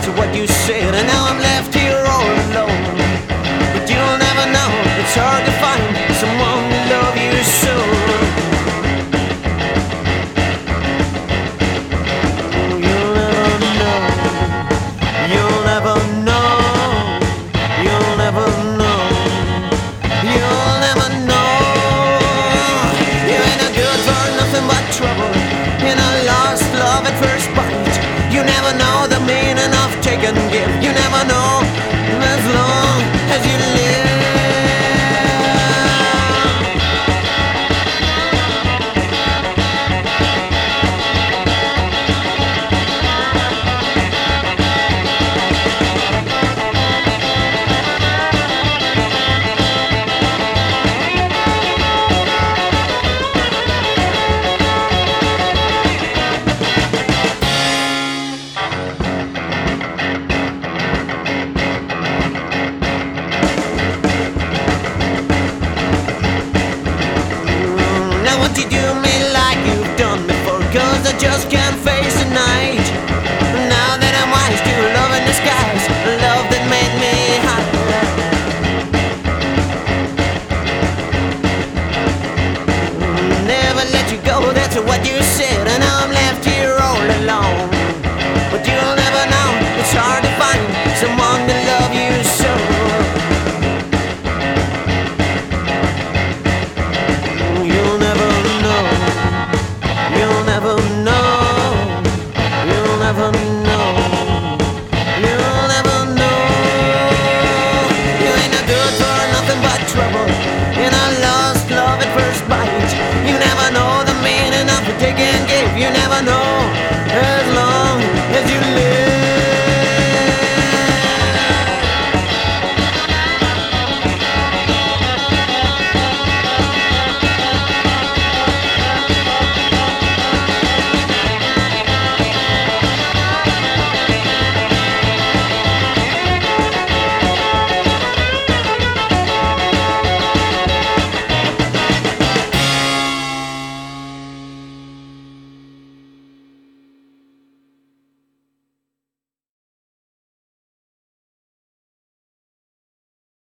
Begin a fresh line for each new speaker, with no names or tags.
to what you said, and now I'm left here all alone. But you'll never know, it's hard to find someone to love you so. You'll never know, you'll never know, you'll never know, you'll never know. You ain't a good for nothing but trouble in a lost love at first bite. You never know the meaning of take and give. You never know